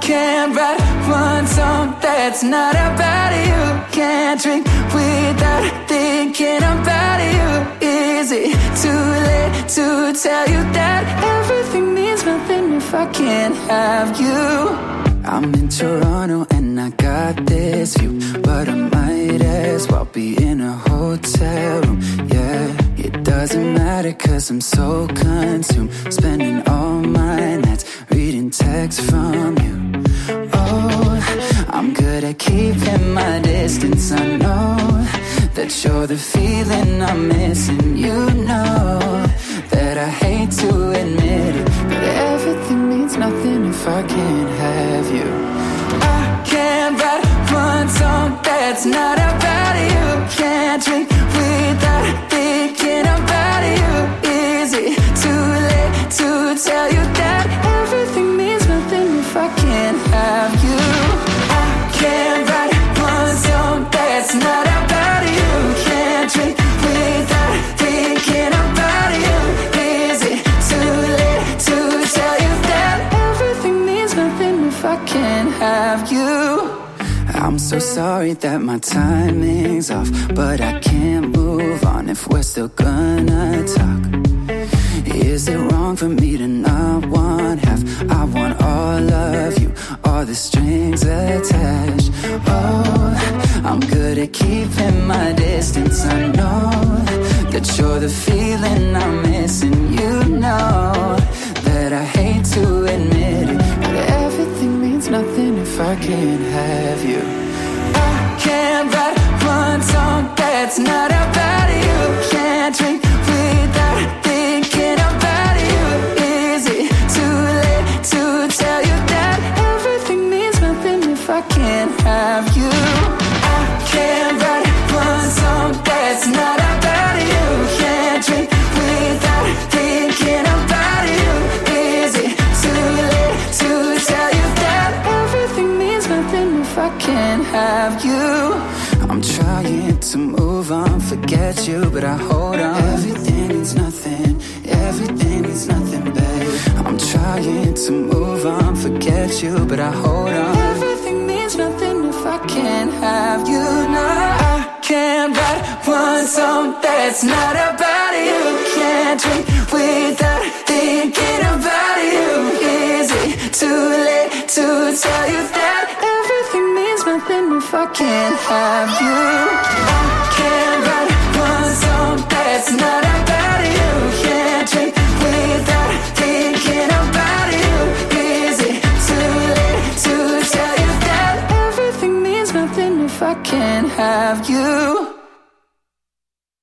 can't write one song that's not about you. Can't drink without thinking about you. Is it too late to tell you that everything means nothing if I can't have you? I'm in Toronto and I got this view, but I might as well be in a hotel room, yeah. It doesn't matter cause I'm so consumed, spending all my nights reading texts from you. Oh, I'm good at keeping my distance. I know that you're the feeling I'm missing. You know that I hate to admit it, but everything means nothing if I can't have you. I can't write one song that's not about you. Can't drink without thinking about you. Is it too late to tell you that everything means nothing if I can't have you? I can't write one song that's not about you. Can't drink without thinking about you. Is it too late to tell you that everything means nothing if I can't have you? I'm so sorry that my timing's off, but I can't move on if we're still gonna talk. Is it wrong for me to not want half? I want all of you, all the strings attached. Oh, I'm good at keeping my distance. I know that you're the feeling I'm missing. You know that I hate to admit it, but everything means nothing if I can't have you. I can't write one song that's not about you. Can't drink without thinking about you. Is it too late to tell you that everything means nothing if I can't have you? I can't write one song that's not about you. Can't drink without thinking about you. Is it too late to tell you that everything means nothing if I can't have you? I'm trying to move on, forget you, but I hold on. Everything means nothing, everything means nothing, babe. I'm trying to move on, forget you, but I hold on. Everything means nothing if I can't have you. No, I can't write one song that's not about you. Can't drink without thinking about you. Is it too late to tell you that everything means nothing if I can't have you? I can't write one song that's not about you. Can't drink without thinking about you. Is it too late to tell you that everything means nothing if I can't have you?